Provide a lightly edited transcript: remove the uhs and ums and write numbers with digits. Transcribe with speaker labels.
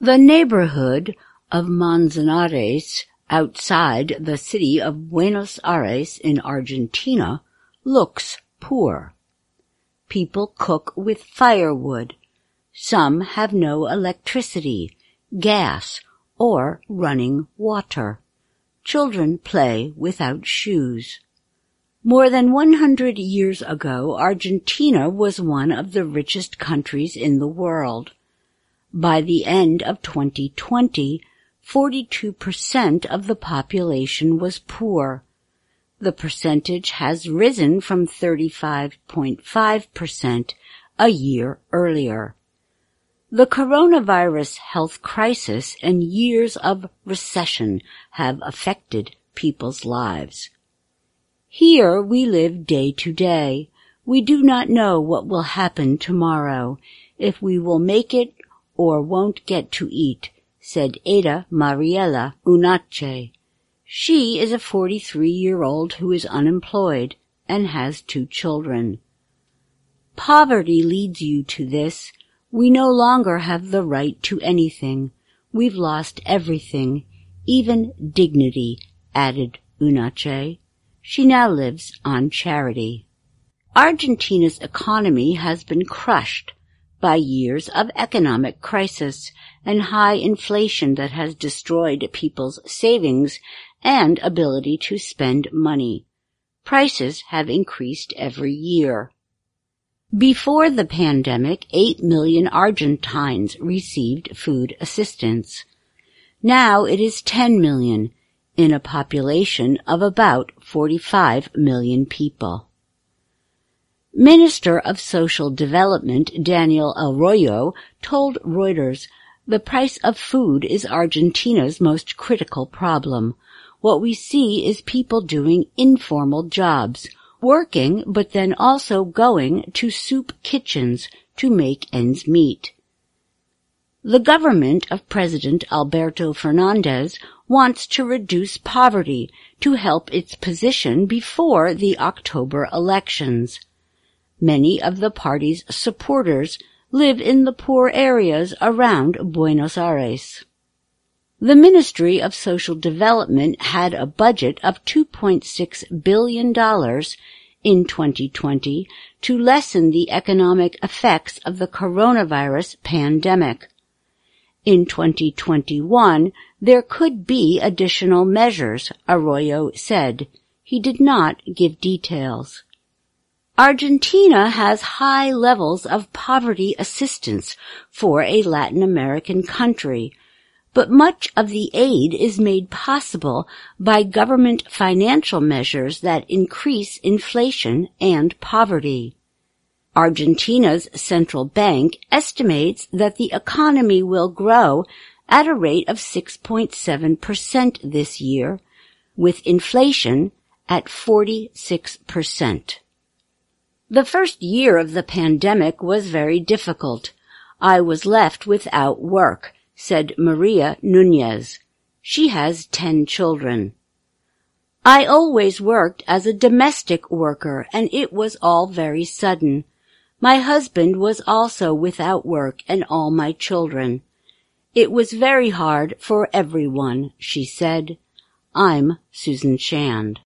Speaker 1: The neighborhood of Manzanares, outside the city of Buenos Aires in Argentina, looks poor. People cook with firewood. Some have no electricity, gas, or running water. Children play without shoes. More than 100 years ago, Argentina was one of the richest countries in the world. By the end of 2020, 42% of the population was poor. The percentage has risen from 35.5% a year earlier. The coronavirus health crisis and years of recession have affected people's lives. Here we live day to day. We do not know what will happen tomorrow, if we will make it or won't get to eat, said Ada Mariela Unache. She is a 43-year-old who is unemployed and has 2 children. Poverty leads you to this. We no longer have the right to anything. We've lost everything, even dignity, added Unache. She now lives on charity. Argentina's economy has been crushed by years of economic crisis and high inflation that has destroyed people's savings and ability to spend money. Prices have increased every year. Before the pandemic, 8 million Argentines received food assistance. Now it is 10 million, in a population of about 45 million people. Minister of Social Development Daniel Arroyo told Reuters, "The price of food is Argentina's most critical problem. What we see is people doing informal jobs, working but then also going to soup kitchens to make ends meet." The government of President Alberto Fernandez wants to reduce poverty to help its position before the October elections. Many of the party's supporters live in the poor areas around Buenos Aires. The Ministry of Social Development had a budget of $2.6 billion in 2020 to lessen the economic effects of the coronavirus pandemic. In 2021, there could be additional measures, Arroyo said. He did not give details. Argentina has high levels of poverty assistance for a Latin American country, but much of the aid is made possible by government financial measures that increase inflation and poverty. Argentina's central bank estimates that the economy will grow at a rate of 6.7% this year, with inflation at 46%. The first year of the pandemic was very difficult. I was left without work, said Maria Nunez. She has 10 children. I always worked as a domestic worker, and it was all very sudden. My husband was also without work and all my children. It was very hard for everyone, she said. I'm Susan Shand.